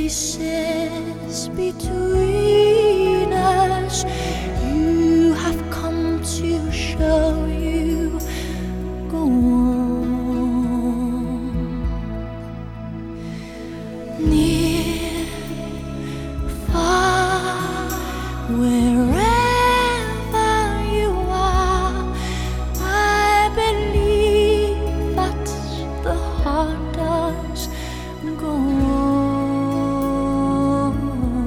spaces between us. You have come to show you go on. Near, far, wherever you are, I believe that the heart does go on.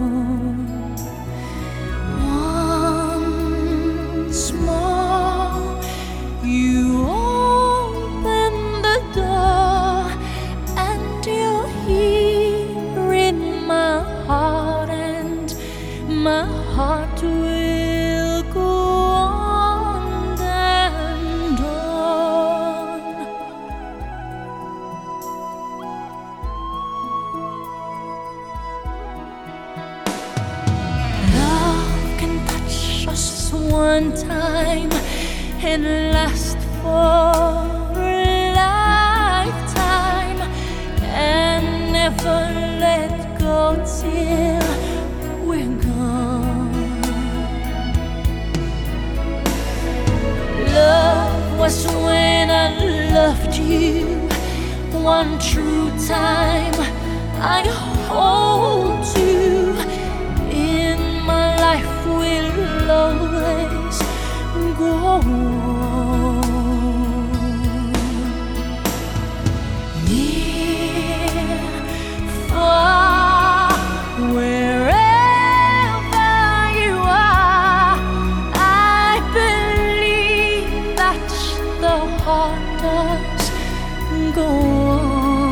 Once more, you open the door, and you're here in my heart, and my heart will go on and on. Love can touch us one time and last for a lifetime, and never let go till we're gone. Love was when I loved you one true time. I hold you in my life, will always go on. Near, far, wherever you are, I believe that the heart does go on.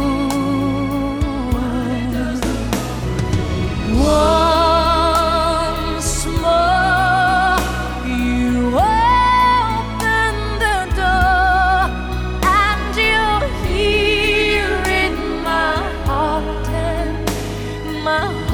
Once more, you open the door, and you're here in my heart, and my